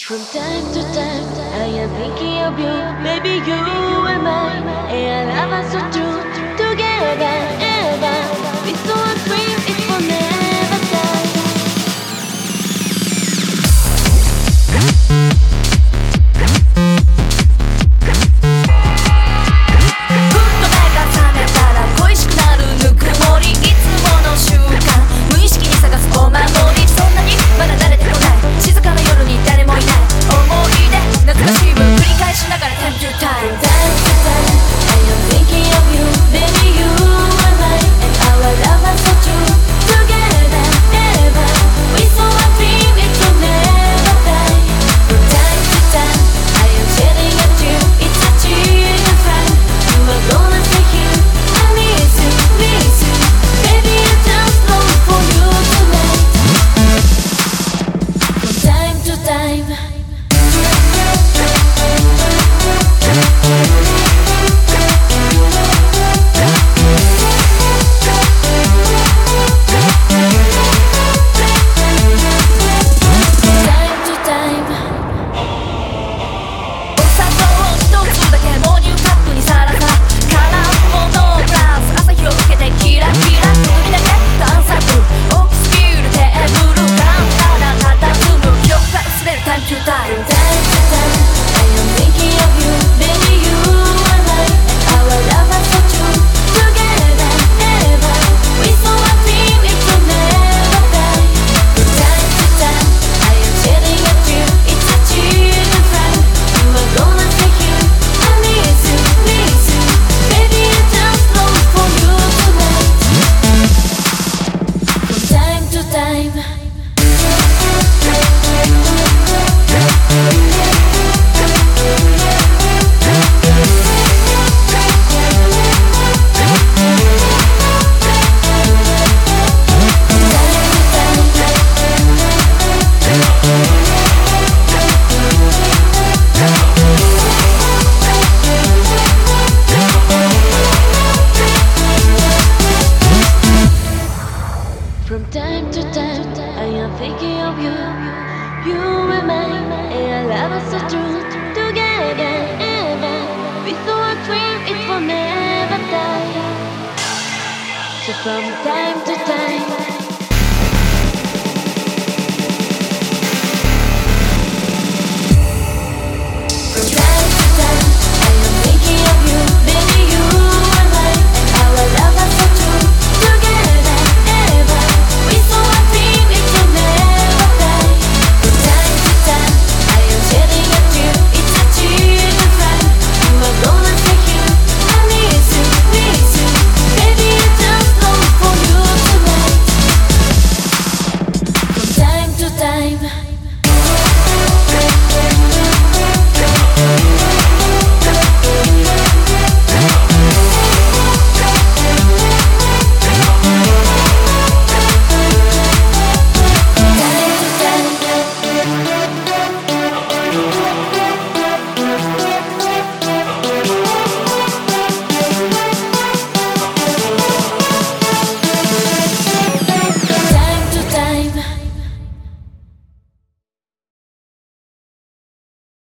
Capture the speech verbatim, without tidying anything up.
From time to time, I am thinking of you. Maybe you are mine, and I love us so true. Together, ever, we so dream it will never die. ふっと目が覚めたら恋しくなるぬくもり。いつもの習慣、無意識に探すお守り。そんなにまだ慣れてこない。静かな夜に誰もいない。思い出、懐かしい分繰り返しながら Time to time, time to time, I am thinking of you. Baby, you are mine, and our love is so true. Together, ever, we so a dream it will never die. From time to time, I am staring at you. It's such a fun. You are gonna stay here. I miss you, miss you. Baby, I just long for you tonight. From time to time. From time to time, I am thinking of you. You are mine, and our love is so true. Together, ever, we saw a dream it will never die. So from time to time.